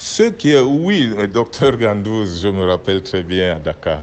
Oui, docteur Gandouz, je me rappelle très bien à Dakar.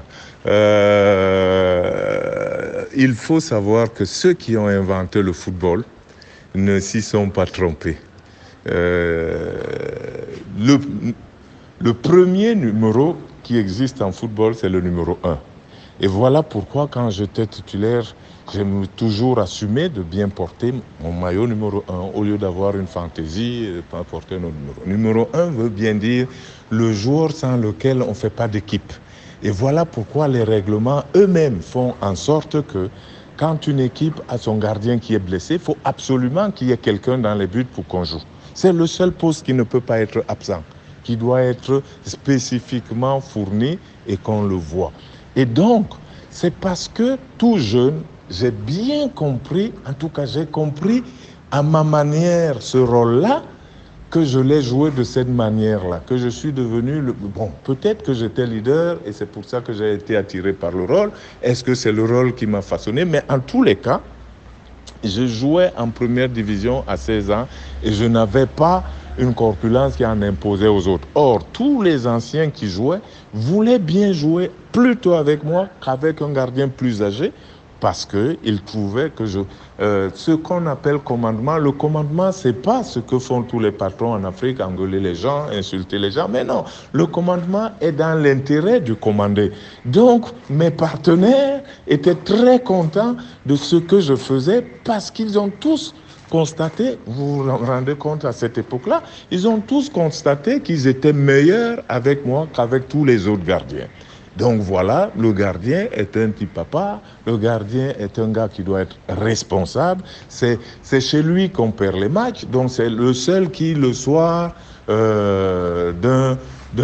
Il faut savoir que ceux qui ont inventé le football ne s'y sont pas trompés. Euh, le, le premier numéro qui existe en football, c'est le numéro un. Et voilà pourquoi, quand j'étais titulaire, j'ai toujours assumé de bien porter mon maillot numéro un au lieu d'avoir une fantaisie et de pas porter un autre numéro. Numéro un veut bien dire le joueur sans lequel on ne fait pas d'équipe. Et voilà pourquoi les règlements eux-mêmes font en sorte que quand une équipe a son gardien qui est blessé, il faut absolument qu'il y ait quelqu'un dans les buts pour qu'on joue. C'est le seul poste qui ne peut pas être absent, qui doit être spécifiquement fourni et qu'on le voit. Et donc, c'est parce que tout jeune, j'ai bien compris, en tout cas j'ai compris à ma manière ce rôle-là, que je l'ai joué de cette manière-là, que je suis devenu, bon, peut-être que j'étais leader et c'est pour ça que j'ai été attiré par le rôle. Est-ce que c'est le rôle qui m'a façonné? Mais en tous les cas, je jouais en première division à 16 ans et je n'avais pas une corpulence qui en imposait aux autres. Or, tous les anciens qui jouaient voulaient bien jouer plutôt avec moi qu'avec un gardien plus âgé parce qu'ils trouvaient que ce qu'on appelle commandement, le commandement, c'est pas ce que font tous les patrons en Afrique, engueuler les gens, insulter les gens, mais non, le commandement est dans l'intérêt du commandé. Donc, mes partenaires étaient très contents de ce que je faisais parce qu'ils ont tous constaté, vous vous rendez compte à cette époque-là, ils ont tous constaté qu'ils étaient meilleurs avec moi qu'avec tous les autres gardiens. Donc voilà, le gardien est un petit papa, le gardien est un gars qui doit être responsable, c'est chez lui qu'on perd les matchs, donc c'est le seul qui, le soir, d'un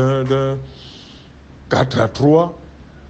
4-3,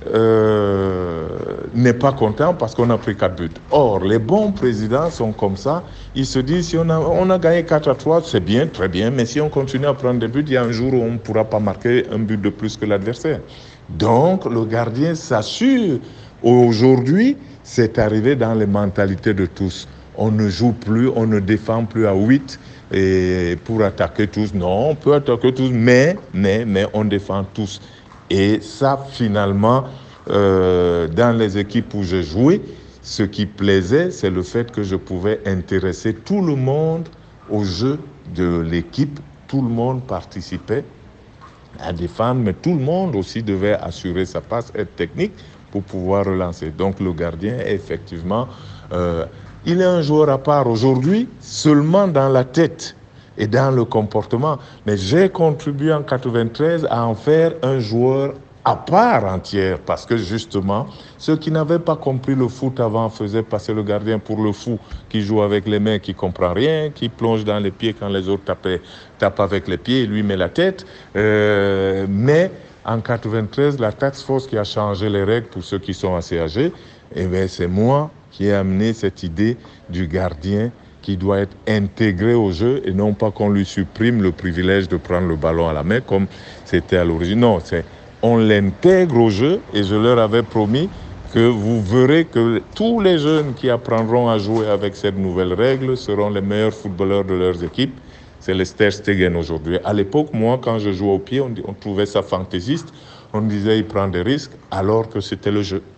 n'est pas content parce qu'on a pris 4 buts. Or, les bons présidents sont comme ça. Ils se disent, si on a gagné 4-3, c'est bien, très bien, mais si on continue à prendre des buts, il y a un jour où on ne pourra pas marquer un but de plus que l'adversaire. Donc, le gardien s'assure. Aujourd'hui, c'est arrivé dans les mentalités de tous. On ne joue plus, on ne défend plus à 8 et pour attaquer tous. Non, on peut attaquer tous, mais on défend tous. Et ça, finalement, dans les équipes où j'ai joué, ce qui plaisait, c'est le fait que je pouvais intéresser tout le monde au jeu de l'équipe. Tout le monde participait à défendre, mais tout le monde aussi devait assurer sa passe, être technique pour pouvoir relancer. Donc le gardien, effectivement, il est un joueur à part aujourd'hui, seulement dans la tête et dans le comportement. Mais j'ai contribué en 93 à en faire un joueur à part entière, parce que justement, ceux qui n'avaient pas compris le foot avant faisaient passer le gardien pour le fou qui joue avec les mains, qui ne comprend rien, qui plonge dans les pieds quand les autres tapent avec les pieds et lui met la tête. Mais en 93, la task force qui a changé les règles pour ceux qui sont assez âgés, eh bien, c'est moi qui ai amené cette idée du gardien qui doit être intégré au jeu et non pas qu'on lui supprime le privilège de prendre le ballon à la main comme c'était à l'origine. Non, on l'intègre au jeu et je leur avais promis que vous verrez que tous les jeunes qui apprendront à jouer avec cette nouvelle règle seront les meilleurs footballeurs de leurs équipes. C'est le Ter Stegen aujourd'hui. À l'époque, moi, quand je jouais au pied, on trouvait ça fantaisiste. On disait il prend des risques alors que c'était le jeu.